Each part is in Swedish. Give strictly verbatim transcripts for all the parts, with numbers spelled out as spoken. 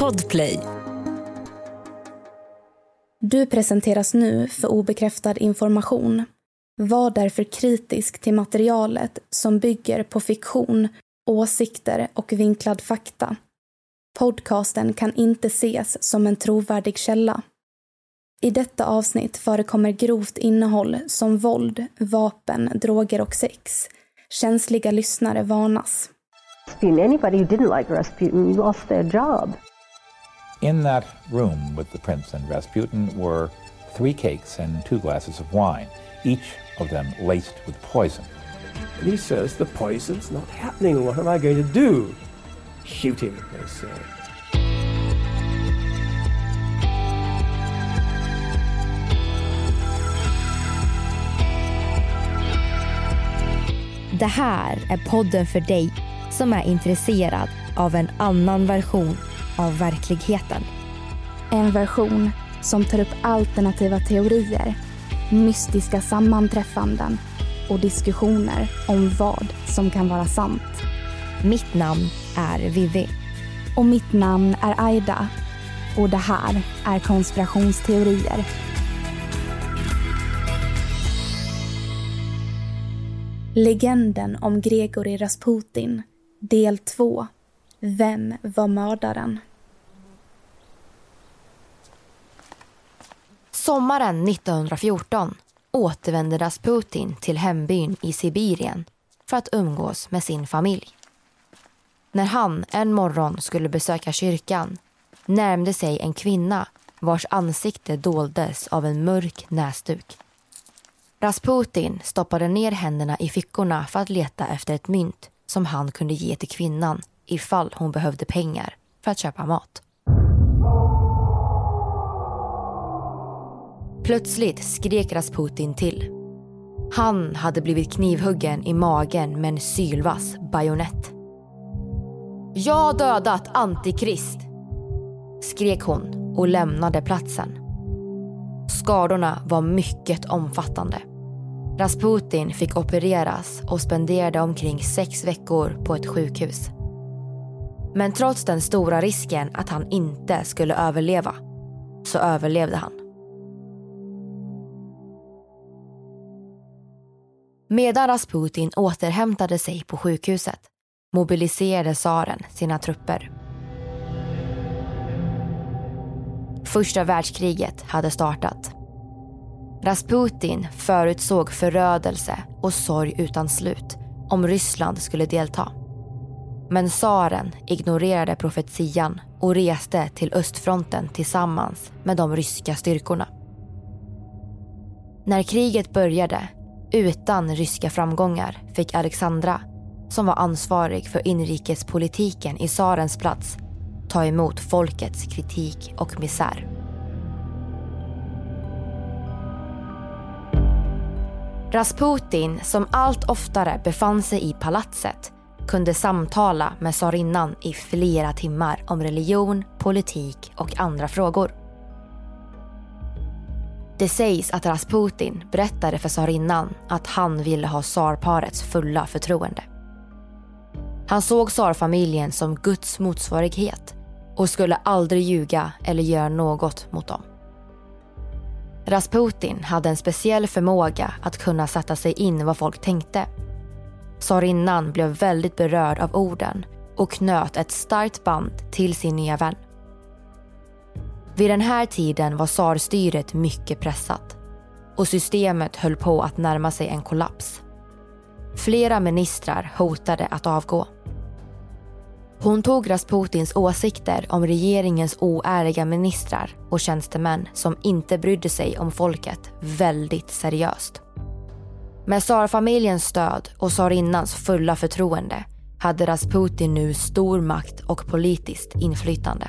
Podplay. Du presenteras nu för obekräftad information. Var därför kritisk till materialet som bygger på fiktion, åsikter och vinklad fakta. Podcasten kan inte ses som en trovärdig källa. I detta avsnitt förekommer grovt innehåll som våld, vapen, droger och sex. Känsliga lyssnare varnas. Anybody who didn't like Rasputin lost their job. In that room with the prince and Rasputin were three cakes and two glasses of wine, each of them laced with poison. And he says, the poison's not happening. What am I going to do? Shoot him, they say. Det här är podden för dig som är intresserad av en annan version av verkligheten. En version som tar upp alternativa teorier, mystiska sammanträffanden och diskussioner om vad som kan vara sant. Mitt namn är Vivi. Och mitt namn är Aida. Och det här är konspirationsteorier. Legenden om Grigorij Rasputin, del två. Vem var mördaren? Sommaren nittonhundrafjorton återvände Rasputin till hembyn i Sibirien för att umgås med sin familj. När han en morgon skulle besöka kyrkan närmde sig en kvinna vars ansikte doldes av en mörk näsduk. Rasputin stoppade ner händerna i fickorna för att leta efter ett mynt som han kunde ge till kvinnan ifall hon behövde pengar för att köpa mat. Plötsligt skrek Rasputin till. Han hade blivit knivhuggen i magen med en sylvass bajonett. Jag har dödat Antikrist, skrek hon och lämnade platsen. Skadorna var mycket omfattande. Rasputin fick opereras och spenderade omkring sex veckor på ett sjukhus. Men trots den stora risken att han inte skulle överleva, så överlevde han. Medan Rasputin återhämtade sig på sjukhuset mobiliserade tsaren sina trupper. Första världskriget hade startat. Rasputin förutsåg förödelse och sorg utan slut om Ryssland skulle delta. Men tsaren ignorerade profetian och reste till östfronten tillsammans med de ryska styrkorna. När kriget började, utan ryska framgångar, fick Alexandra, som var ansvarig för inrikespolitiken i tsarens plats, ta emot folkets kritik och misär. Rasputin, som allt oftare befann sig i palatset, kunde samtala med tsarinnan i flera timmar om religion, politik och andra frågor. Det sägs att Rasputin berättade för tsarinnan att han ville ha tsarparets fulla förtroende. Han såg tsarfamiljen som Guds motsvarighet och skulle aldrig ljuga eller göra något mot dem. Rasputin hade en speciell förmåga att kunna sätta sig in vad folk tänkte. Tsarinnan blev väldigt berörd av orden och knöt ett starkt band till sin nya vän. Vid den här tiden var tsarstyret mycket pressat och systemet höll på att närma sig en kollaps. Flera ministrar hotade att avgå. Hon tog Rasputins åsikter om regeringens oärliga ministrar och tjänstemän som inte brydde sig om folket väldigt seriöst. Med tsarfamiljens stöd och tsarinnans fulla förtroende hade Rasputin nu stor makt och politiskt inflytande.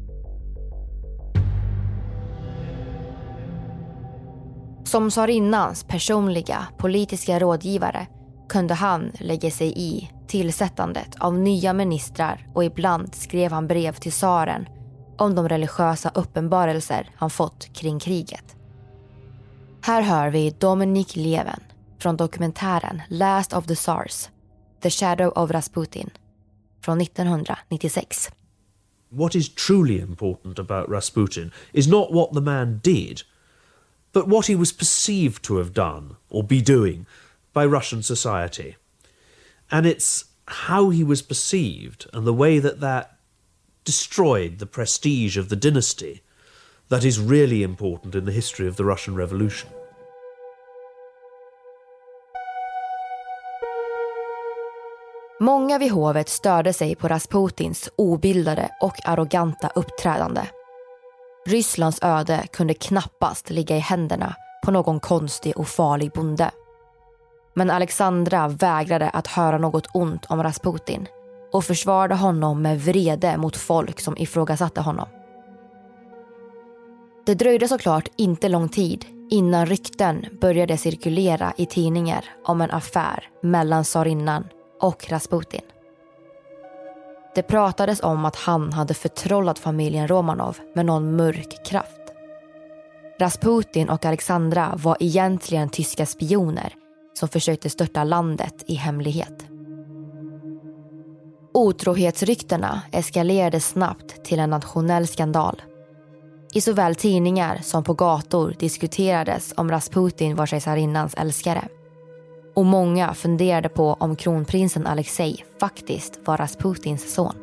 Som tsarinnans personliga politiska rådgivare kunde han lägga sig i tillsättandet av nya ministrar och ibland skrev han brev till tsaren om de religiösa uppenbarelser han fått kring kriget. Här hör vi Dominik Levin från dokumentären Last of the Tsars, The Shadow of Rasputin från nittonhundranittiosex. What is truly important about Rasputin is not what the man did, but what he was perceived to have done or be doing by Russian society. And it's how he was perceived and the way that that destroyed the prestige of the dynasty that is really important in the history of the Russian Revolution. Många vid hovet störde sig på Rasputins obildade och arroganta uppträdande. Rysslands öde kunde knappast ligga i händerna på någon konstig och farlig bonde. Men Alexandra vägrade att höra något ont om Rasputin och försvarade honom med vrede mot folk som ifrågasatte honom. Det dröjde såklart inte lång tid innan rykten började cirkulera i tidningar om en affär mellan tsarinnan och Rasputin. Det pratades om att han hade förtrollat familjen Romanov med någon mörk kraft. Rasputin och Alexandra var egentligen tyska spioner som försökte störta landet i hemlighet. Otrohetsryktena eskalerade snabbt till en nationell skandal. I såväl tidningar som på gator diskuterades om Rasputin var kejsarinnans älskare. Och många funderade på om kronprinsen Alexei faktiskt var Rasputins son.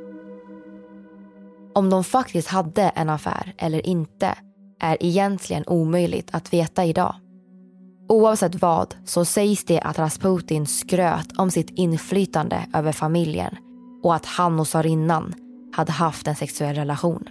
Om de faktiskt hade en affär eller inte är egentligen omöjligt att veta idag. Oavsett vad så sägs det att Rasputin skröt om sitt inflytande över familjen och att han och tsarinnan hade haft en sexuell relation.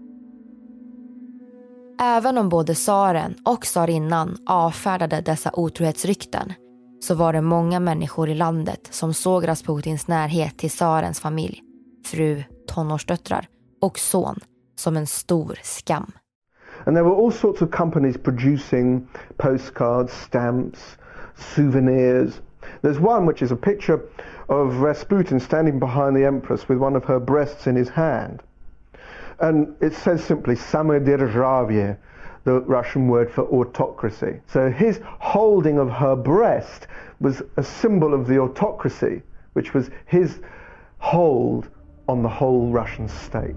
Även om både tsaren och tsarinnan avfärdade dessa otrohetsrykten så var det många människor i landet som såg Rasputins närhet till tsarens familj, fru, tonårsdöttrar och son som en stor skam. And there were all sorts of companies producing postcards, stamps, souvenirs. There's one which is a picture of Rasputin standing behind the Empress with one of her breasts in his hand. And it says simply Samoderzhavie, the Russian word for autocracy. So his holding of her breast was a symbol of the autocracy, which was his hold on the whole Russian state.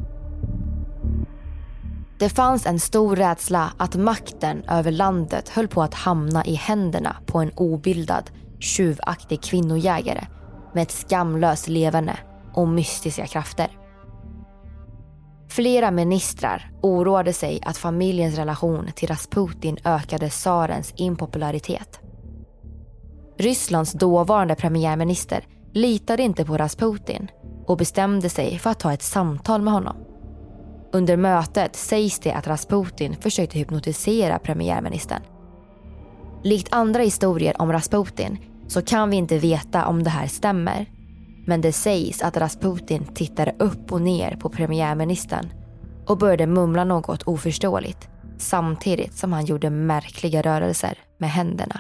Det fanns en stor rädsla att makten över landet höll på att hamna i händerna på en obildad, tjuvaktig kvinnojägare med ett skamlöst levande och mystiska krafter. Flera ministrar oroade sig att familjens relation till Rasputin ökade tsarens impopularitet. Rysslands dåvarande premiärminister litade inte på Rasputin och bestämde sig för att ta ett samtal med honom. Under mötet sägs det att Rasputin försökte hypnotisera premiärministern. Likt andra historier om Rasputin så kan vi inte veta om det här stämmer. Men det sägs att Rasputin tittade upp och ner på premiärministern och började mumla något oförståeligt samtidigt som han gjorde märkliga rörelser med händerna.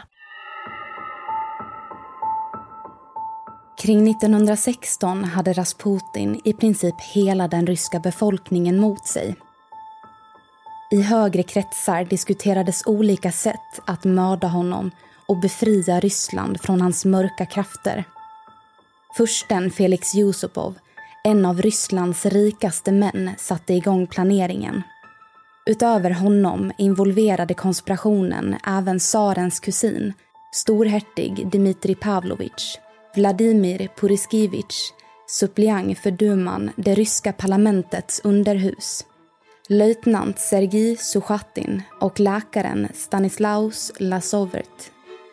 Kring nittonhundrasexton hade Rasputin i princip hela den ryska befolkningen mot sig. I högre kretsar diskuterades olika sätt att mörda honom och befria Ryssland från hans mörka krafter. Fursten Felix Yusupov, en av Rysslands rikaste män, satte igång planeringen. Utöver honom involverade konspirationen även tsarens kusin, storhertig Dmitrij Pavlovich, Vladimir Puriskevich, suppleant för duman, det ryska parlamentets underhus, löjtnant Sergej Suchatin och läkaren Stanislaus Lasovert.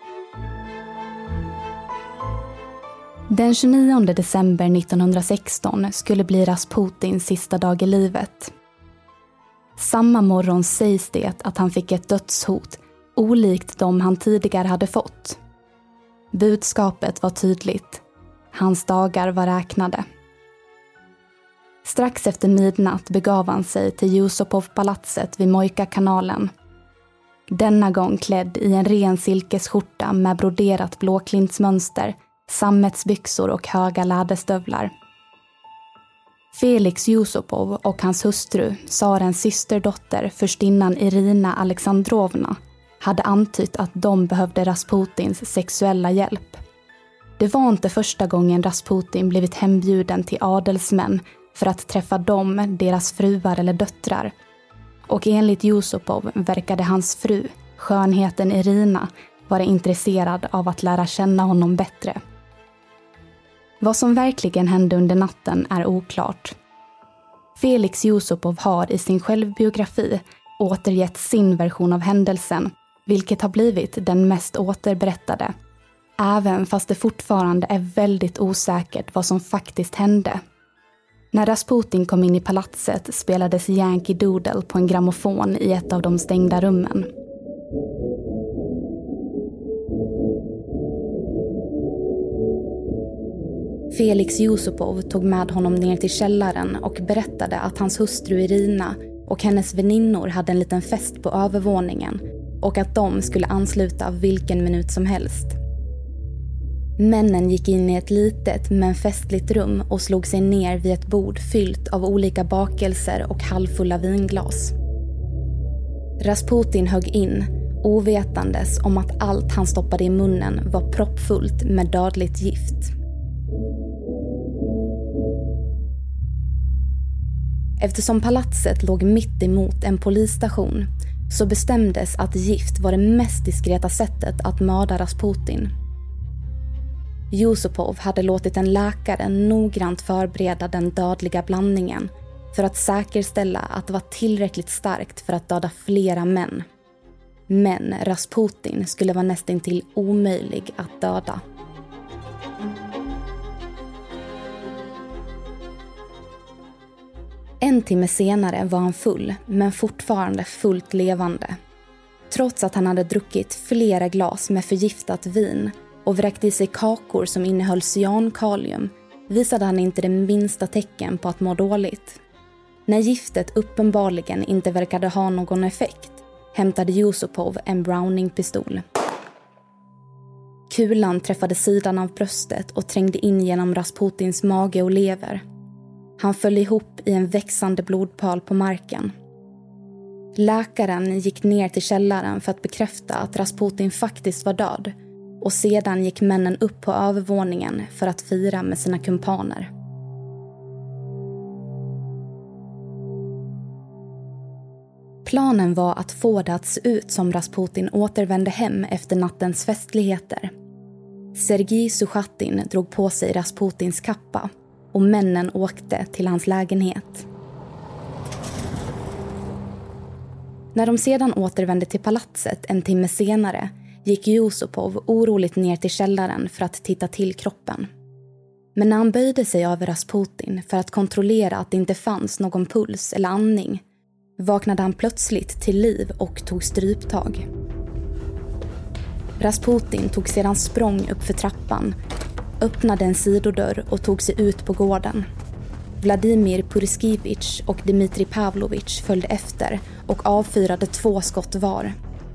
Den tjugonionde december nittonhundrasexton skulle bli Rasputins sista dag i livet. Samma morgon sägs det att han fick ett dödshot, olikt de han tidigare hade fått. Budskapet var tydligt. Hans dagar var räknade. Strax efter midnatt begav han sig till Yusupov-palatset vid Mojka-kanalen. Denna gång klädd i en ren silkesskjorta med broderat blåklintsmönster, sammetsbyxor och höga läderstövlar. Felix Yusupov och hans hustru, tsarens systerdotter, förstinnan Irina Alexandrovna, hade antytt att de behövde Rasputins sexuella hjälp. Det var inte första gången Rasputin blivit hembjuden till adelsmän, för att träffa dem, deras fruar eller döttrar. Och enligt Yusupov verkade hans fru, skönheten Irina, vara intresserad av att lära känna honom bättre. Vad som verkligen hände under natten är oklart. Felix Yusupov har i sin självbiografi återgett sin version av händelsen, vilket har blivit den mest återberättade. Även fast det fortfarande är väldigt osäkert vad som faktiskt hände. När Rasputin kom in i palatset spelades Yankee Doodle på en grammofon i ett av de stängda rummen. Felix Yusupov tog med honom ner till källaren och berättade att hans hustru Irina och hennes väninnor hade en liten fest på övervåningen och att de skulle ansluta vilken minut som helst. Männen gick in i ett litet men festligt rum och slog sig ner vid ett bord fyllt av olika bakelser och halvfulla vinglas. Rasputin högg in, ovetandes om att allt han stoppade i munnen var proppfullt med dödligt gift. Eftersom palatset låg mitt emot en polisstation så bestämdes att gift var det mest diskreta sättet att mörda Rasputin. Yusupov hade låtit en läkare noggrant förbereda den dödliga blandningen för att säkerställa att det var tillräckligt starkt för att döda flera män. Men Rasputin skulle vara nästintill omöjlig att döda. En timme senare var han full, men fortfarande fullt levande. Trots att han hade druckit flera glas med förgiftat vin och vräkt i sig kakor som innehöll cyankalium visade han inte det minsta tecken på att må dåligt. När giftet uppenbarligen inte verkade ha någon effekt hämtade Yusupov en Browning-pistol. Kulan träffade sidan av bröstet och trängde in genom Rasputins mage och lever. Han föll ihop i en växande blodpöl på marken. Läkaren gick ner till källaren för att bekräfta att Rasputin faktiskt var död och sedan gick männen upp på övervåningen för att fira med sina kumpaner. Planen var att få det att se ut som Rasputin återvände hem efter nattens festligheter. Sergej Suchatin drog på sig Rasputins kappa och männen åkte till hans lägenhet. När de sedan återvände till palatset en timme senare gick Yusupov oroligt ner till källaren för att titta till kroppen. Men när han böjde sig över Rasputin för att kontrollera att det inte fanns någon puls eller andning vaknade han plötsligt till liv och tog stryptag. Rasputin tog sedan språng upp för trappan, öppnade en sidodörr och tog sig ut på gården. Vladimir Purskevich och Dmitri Pavlovich följde efter och avfyrade två skott var.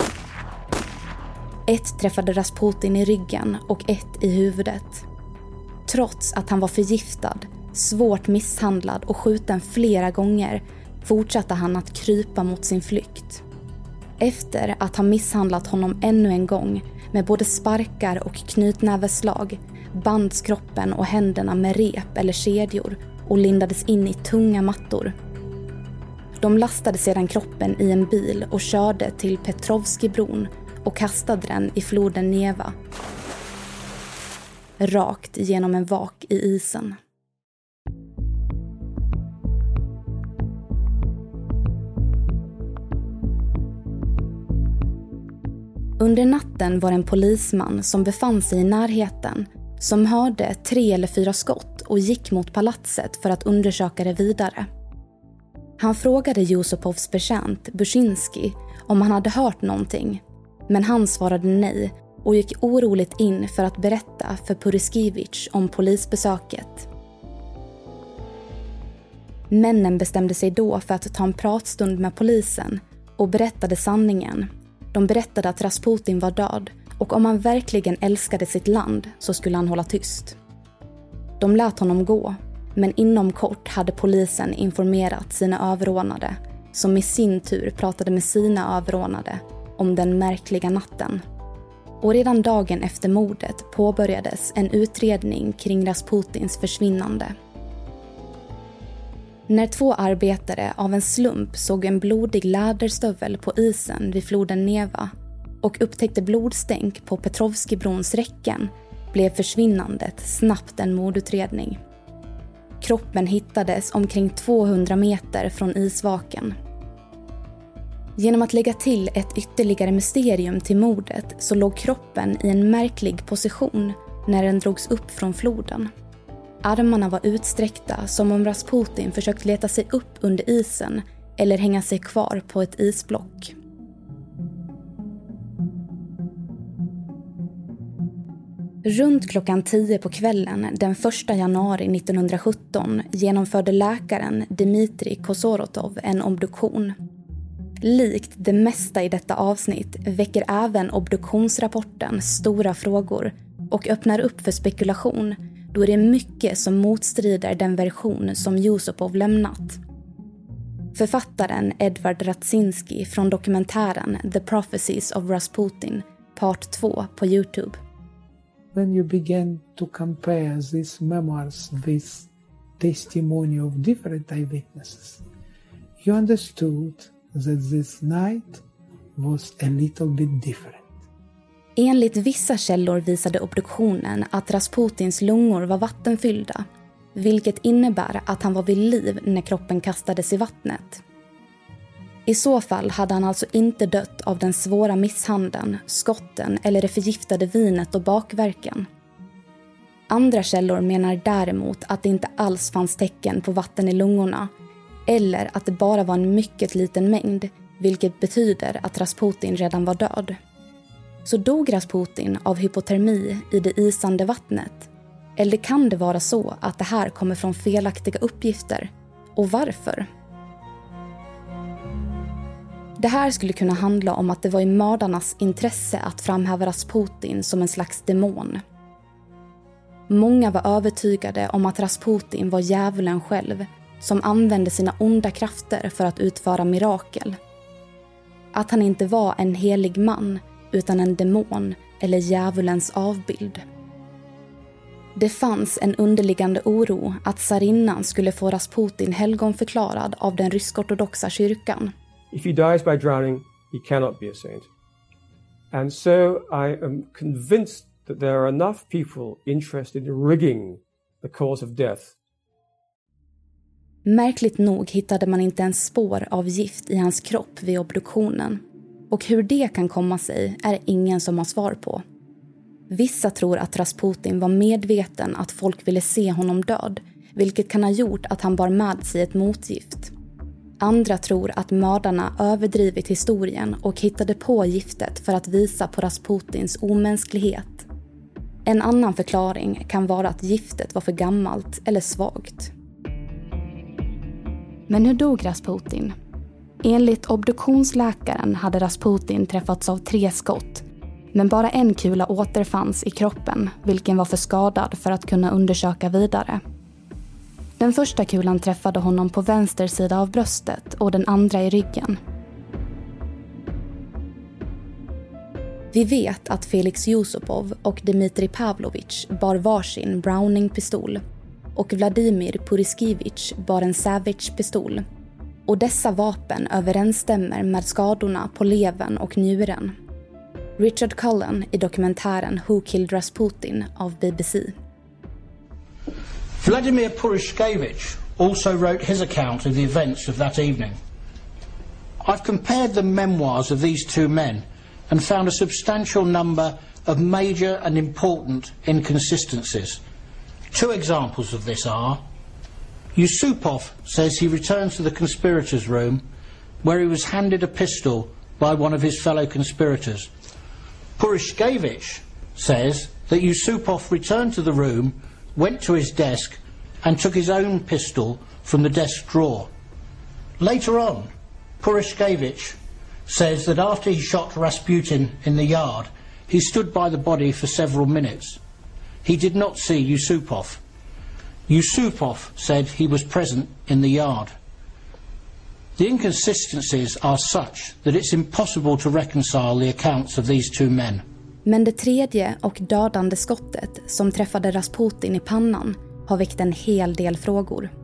Ett träffade Rasputin i ryggen och ett i huvudet. Trots att han var förgiftad, svårt misshandlad och skjuten flera gånger fortsatte han att krypa mot sin flykt. Efter att ha misshandlat honom ännu en gång med både sparkar och knytnäveslag bands kroppen och händerna med rep eller kedjor och lindades in i tunga mattor. De lastade sedan kroppen i en bil och körde till Petrovskibron och kastade den i floden Neva. Rakt genom en vak i isen. Under natten var en polisman som befann sig i närheten som hörde tre eller fyra skott och gick mot palatset för att undersöka det vidare. Han frågade Yusupovs betjänt Bushinsky om han hade hört någonting, men han svarade nej och gick oroligt in för att berätta för Purskevich om polisbesöket. Männen bestämde sig då för att ta en pratstund med polisen och berättade sanningen. De berättade att Rasputin var död och om han verkligen älskade sitt land så skulle han hålla tyst. De lät honom gå, men inom kort hade polisen informerat sina överordnade som i sin tur pratade med sina överordnade om den märkliga natten. Och redan dagen efter mordet påbörjades en utredning kring Rasputins försvinnande. När två arbetare av en slump såg en blodig läderstövel på isen vid floden Neva och upptäckte blodstänk på Petrovskibrons räcken blev försvinnandet snabbt en mordutredning. Kroppen hittades omkring tvåhundra meter från isvaken. Genom att lägga till ett ytterligare mysterium till mordet så låg kroppen i en märklig position när den drogs upp från floden. Armarna var utsträckta som om Rasputin försökt leta sig upp under isen eller hänga sig kvar på ett isblock. Runt klockan tio på kvällen den första januari nittonhundrasjutton genomförde läkaren Dmitrij Kosorotov en obduktion. Likt det mesta i detta avsnitt väcker även obduktionsrapporten stora frågor och öppnar upp för spekulation, då är det mycket som motstrider den version som Yusupov lämnat. Författaren Edward Radzinski från dokumentären The Prophecies of Rasputin, part två på YouTube. When you began to compare these memoirs, this testimony of different eyewitnesses, you understood that this night was a little bit different. Enligt vissa källor visade obduktionen att Rasputins lungor var vattenfyllda, vilket innebär att han var vid liv när kroppen kastades i vattnet. I så fall hade han alltså inte dött av den svåra misshandeln, skotten eller det förgiftade vinet och bakverken. Andra källor menar däremot att det inte alls fanns tecken på vatten i lungorna, eller att det bara var en mycket liten mängd, vilket betyder att Rasputin redan var död. Så dog Rasputin av hypotermi i det isande vattnet? Eller kan det vara så att det här kommer från felaktiga uppgifter? Och varför? Det här skulle kunna handla om att det var i mördarnas intresse att framhäva Rasputin som en slags demon. Många var övertygade om att Rasputin var djävulen själv, som använde sina onda krafter för att utföra mirakel. Att han inte var en helig man utan en demon eller djävulens avbild. Det fanns en underliggande oro att tsarinnan skulle få Rasputin helgonförklarad av den rysk-ortodoxa kyrkan. If he dies by drowning, he cannot be a saint. And so I am convinced that there are enough people interested in rigging the cause of death. Märkligt nog hittade man inte en spår av gift i hans kropp vid obduktionen. Och hur det kan komma sig är ingen som har svar på. Vissa tror att Rasputin var medveten att folk ville se honom död, vilket kan ha gjort att han bar med sig ett motgift. Andra tror att mördarna överdrivit historien och hittade på giftet för att visa på Rasputins omänsklighet. En annan förklaring kan vara att giftet var för gammalt eller svagt. Men hur dog Rasputin? Enligt obduktionsläkaren hade Rasputin träffats av tre skott, men bara en kula återfanns i kroppen, vilken var för skadad för att kunna undersöka vidare. Den första kulan träffade honom på vänster sida av bröstet och den andra i ryggen. Vi vet att Felix Yusupov och Dmitrij Pavlovich bar varsin Browning-pistol och Vladimir Puriskevich bar en Savage-pistol. Och dessa vapen överensstämmer med skadorna på levern och njuren. Richard Cullen i dokumentären Who Killed Rasputin av B B C. Vladimir Puriskevich also wrote his account of the events of that evening. I've compared the memoirs of these two men and found a substantial number of major and important inconsistencies. Two examples of this are: Yusupov says he returned to the conspirators' room where he was handed a pistol by one of his fellow conspirators. Puriskevich says that Yusupov returned to the room, went to his desk and took his own pistol from the desk drawer. Later on, Puriskevich says that after he shot Rasputin in the yard, he stood by the body for several minutes. He did not see Yusupov. Yusupov said he was present in the yard. The inconsistencies are such that it's impossible to reconcile the accounts of these two men. Men det tredje och dödande skottet som träffade Rasputin i pannan har väckt en hel del frågor.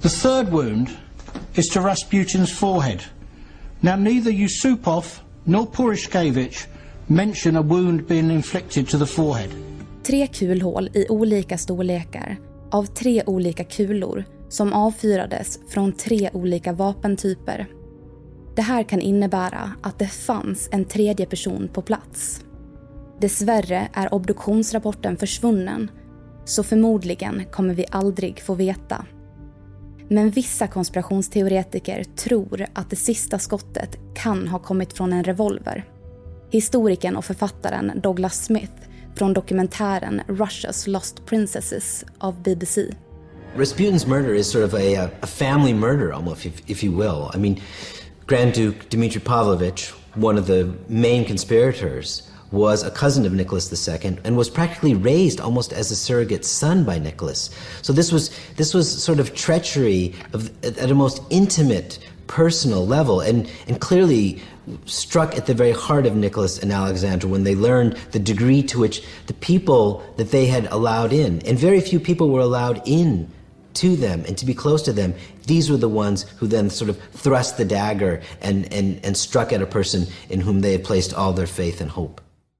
The third wound is to Rasputin's forehead. Now neither Yusupov nor Purishkevich mention a wound being inflicted to the forehead. Tre kulhål i olika storlekar av tre olika kulor som avfyrades från tre olika vapentyper. Det här kan innebära att det fanns en tredje person på plats. Dessvärre är obduktionsrapporten försvunnen, så förmodligen kommer vi aldrig få veta. Men vissa konspirationsteoretiker tror att det sista skottet kan ha kommit från en revolver. Historikern och författaren Douglas Smith från dokumentären Russia's Lost Princesses av B B C. Rasputin's murder is sort of a, a family murder almost, if, if you will. I mean, Grand Duke Dmitry Pavlovich, one of the main conspirators, was a cousin of Nicholas the Second and was practically raised almost as a surrogate son by Nicholas. So this was this was sort of treachery of, at a most intimate, personal level, and, and clearly struck at the very heart of Nicholas and Alexandra when they learned the degree to which the people that they had allowed in, and very few people were allowed in to them and to be close to them, these were the ones who then sort of thrust the dagger and, and, and struck at a person in whom they had placed all their faith and hope.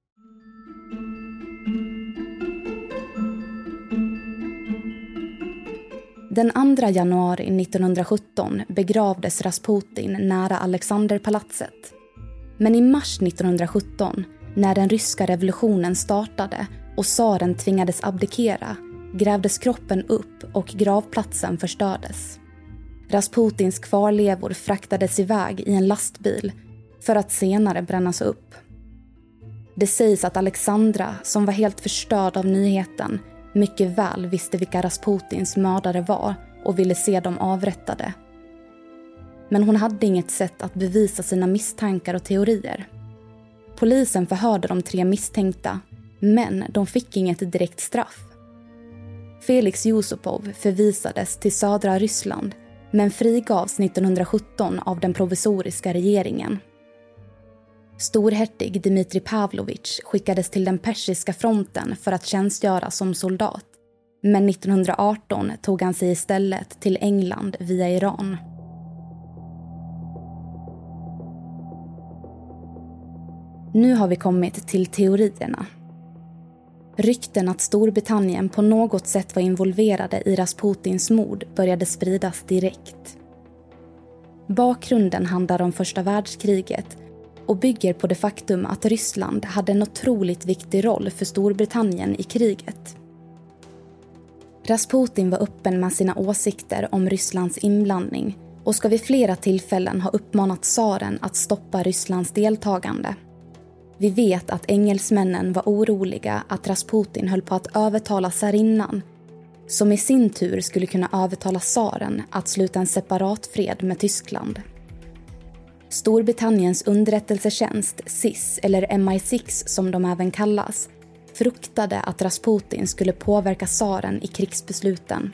Den andra januari nittonhundrasjutton begravdes Rasputin nära Alexanderpalatset. Men i mars nittonhundrasjutton, när den ryska revolutionen startade och tsaren tvingades abdikera, grävdes kroppen upp och gravplatsen förstördes. Rasputins kvarlevor fraktades iväg i en lastbil för att senare brännas upp. Det sägs att Alexandra, som var helt förstörd av nyheten, mycket väl visste vilka Rasputins mördare var och ville se dem avrättade. Men hon hade inget sätt att bevisa sina misstankar och teorier. Polisen förhörde de tre misstänkta, men de fick inget direkt straff. Felix Yusupov förvisades till södra Ryssland, men frigavs nittonhundrasjutton av den provisoriska regeringen. Storhertig Dmitry Pavlovich skickades till den persiska fronten för att tjänstgöra som soldat. Men nittonhundraarton tog han sig istället till England via Iran. Nu har vi kommit till teorierna. Rykten att Storbritannien på något sätt var involverade i Rasputins mord började spridas direkt. Bakgrunden handlar om första världskriget och bygger på det faktum att Ryssland hade en otroligt viktig roll för Storbritannien i kriget. Rasputin var öppen med sina åsikter om Rysslands inblandning och ska vid flera tillfällen ha uppmanat tsaren att stoppa Rysslands deltagande. Vi vet att engelsmännen var oroliga att Rasputin höll på att övertala tsarinnan, som i sin tur skulle kunna övertala tsaren att sluta en separat fred med Tyskland. Storbritanniens underrättelsetjänst S I S, eller M I sex som de även kallas, fruktade att Rasputin skulle påverka tsaren i krigsbesluten.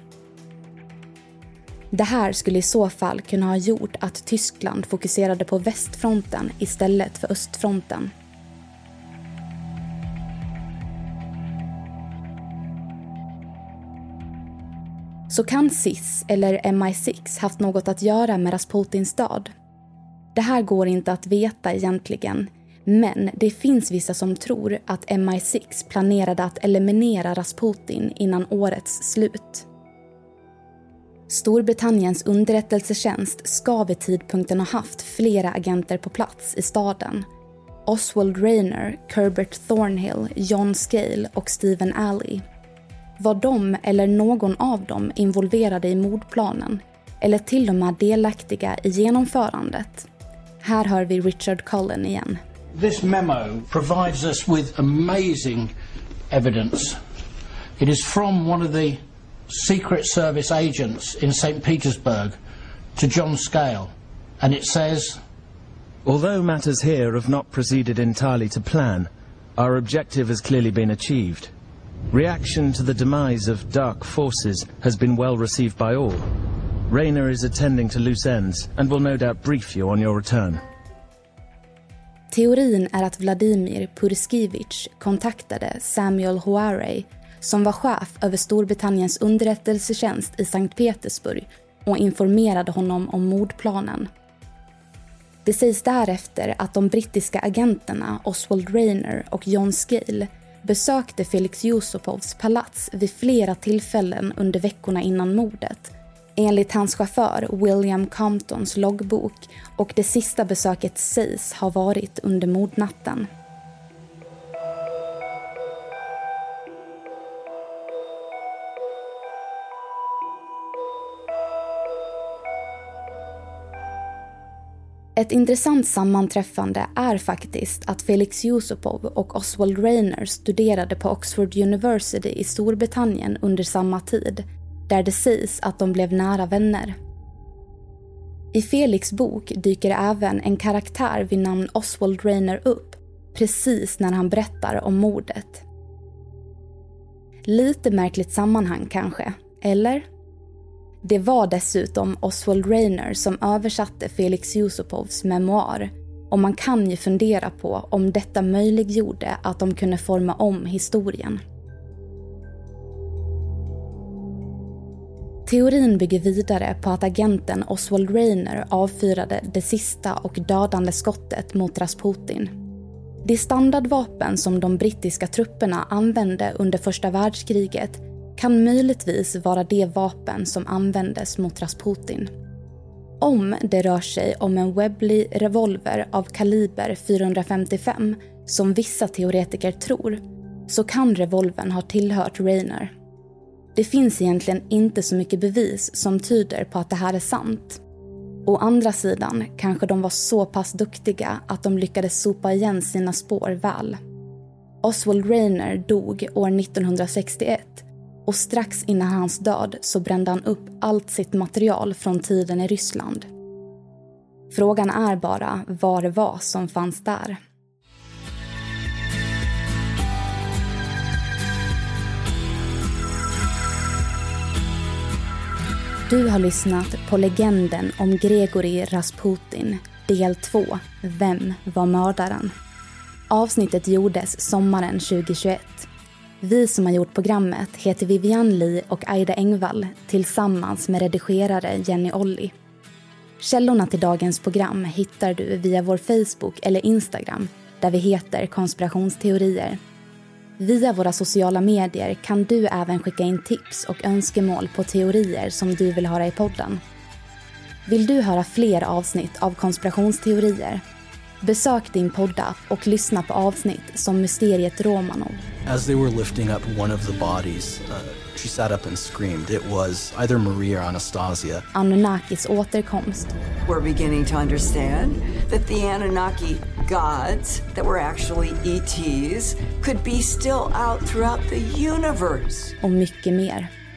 Det här skulle i så fall kunna ha gjort att Tyskland fokuserade på västfronten istället för östfronten. Så kan S I S eller M I sex haft något att göra med Rasputins död? Det här går inte att veta egentligen, men det finns vissa som tror att M I sex planerade att eliminera Rasputin innan årets slut. Storbritanniens underrättelsetjänst ska vid tidpunkten ha haft flera agenter på plats i staden. Oswald Rayner, Herbert Thornhill, John Scale och Stephen Alley. Var de eller någon av dem involverade i mordplanen eller till och med delaktiga i genomförandet? Här hör vi Richard Cullen igen. This memo provides us with amazing evidence. It is from one of the Secret Service agents in Saint Petersburg to John Scale, and it says, although matters here have not proceeded entirely to plan, our objective has clearly been achieved. Reaction to the demise of dark forces has been well received by all. Rayner is attending to loose ends and will no doubt brief you on your return. Teorin är att Vladimir Purskevich kontaktade Samuel Hoare, som var chef över Storbritanniens underrättelsetjänst i Sankt Petersburg, och informerade honom om mordplanen. Det sägs därefter att de brittiska agenterna Oswald Rayner och John Scale besökte Felix Yusupovs palats vid flera tillfällen under veckorna innan mordet, enligt hans chaufför William Comptons loggbok, och det sista besöket sägs ha varit under mordnatten. Ett intressant sammanträffande är faktiskt att Felix Yusupov och Oswald Rayner studerade på Oxford University i Storbritannien under samma tid, där det sägs att de blev nära vänner. I Felix bok dyker även en karaktär vid namn Oswald Rayner upp, precis när han berättar om mordet. Lite märkligt sammanhang kanske, eller? Det var dessutom Oswald Rayner som översatte Felix Yusupovs memoar, och man kan ju fundera på om detta möjliggjorde att de kunde forma om historien. Teorin bygger vidare på att agenten Oswald Rayner avfyrade det sista och dödande skottet mot Rasputin. Det standardvapen som de brittiska trupperna använde under första världskriget kan möjligtvis vara det vapen som användes mot Rasputin. Om det rör sig om en Webley revolver av kaliber fyrahundrafemtiofem, som vissa teoretiker tror, så kan revolvern ha tillhört Rayner. Det finns egentligen inte så mycket bevis som tyder på att det här är sant. Å andra sidan kanske de var så pass duktiga att de lyckades sopa igen sina spår väl. Oswald Rayner dog år nittonhundrasextioett, och strax innan hans död så brände han upp allt sitt material från tiden i Ryssland. Frågan är bara vad det var som fanns där. Du har lyssnat på legenden om Grigorij Rasputin, del två, Vem var mördaren? Avsnittet gjordes sommaren tjugohundratjugoett. Vi som har gjort programmet heter Vivian Lee och Aida Engvall tillsammans med redigerare Jenny Olli. Källorna till dagens program hittar du via vår Facebook eller Instagram, där vi heter Konspirationsteorier. Via våra sociala medier kan du även skicka in tips och önskemål på teorier som du vill höra i podden. Vill du höra fler avsnitt av Konspirationsteorier? Besök din poddapp och lyssna på avsnitt som Mysteriet Romanov. As they were lifting up one of the bodies, uh, she sat up and screamed. It was either Maria or Anastasia. Anunnakis återkomst. We're beginning to understand that the Anunnaki gods that were actually E Ts could be still out throughout the universe. Och mycket mer.